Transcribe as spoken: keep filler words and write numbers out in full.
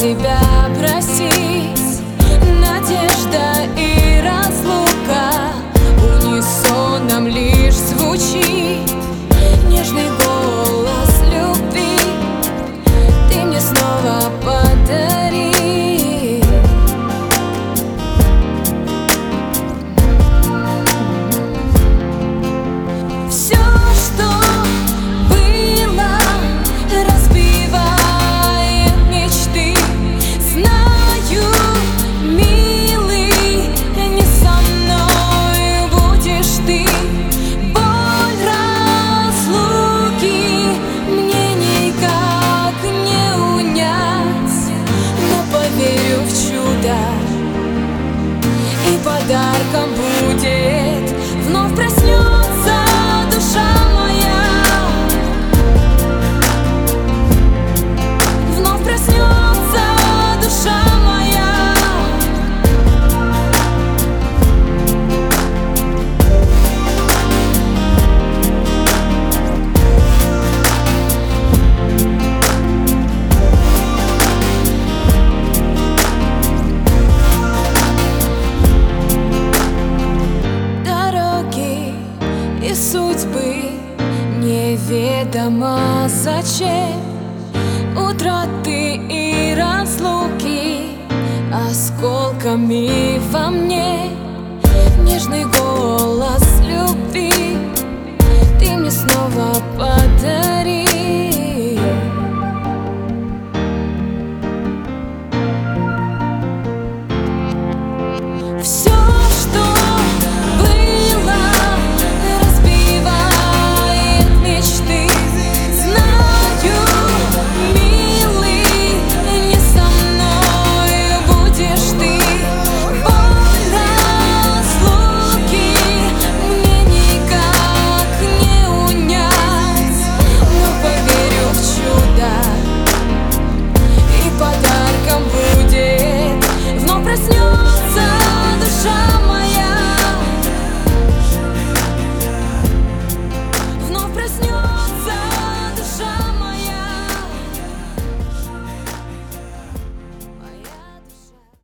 себя простить. Надежда и разлука унисоном лишь звучит. Нежный голос любви ты мне снова подари. Все, что было, разбивая мечты, знаю, милый, не со мной будешь ты. Боль разлуки мне никак не унять, но поверю в чудо, и подарком будет вновь проснется душа моя, вновь проснется душа моя. Дороги и судьбы неведомо зачем, утраты и разлуки осколками во мне. Нежный голос любви ты мне снова подари.